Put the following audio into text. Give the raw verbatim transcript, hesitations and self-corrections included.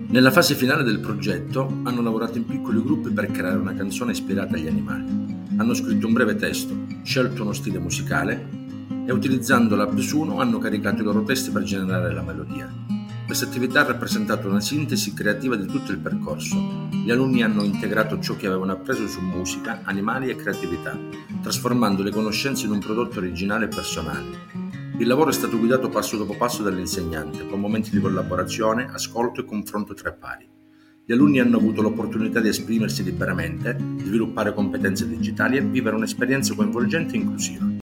Nella fase finale del progetto hanno lavorato in piccoli gruppi per creare una canzone ispirata agli animali. Hanno scritto un breve testo, scelto uno stile musicale e utilizzando l'app Suno hanno caricato i loro testi per generare la melodia. Questa attività ha rappresentato una sintesi creativa di tutto il percorso. Gli alunni hanno integrato ciò che avevano appreso su musica, animali e creatività, trasformando le conoscenze in un prodotto originale e personale. Il lavoro è stato guidato passo dopo passo dall'insegnante, con momenti di collaborazione, ascolto e confronto tra pari. Gli alunni hanno avuto l'opportunità di esprimersi liberamente, sviluppare competenze digitali e vivere un'esperienza coinvolgente e inclusiva.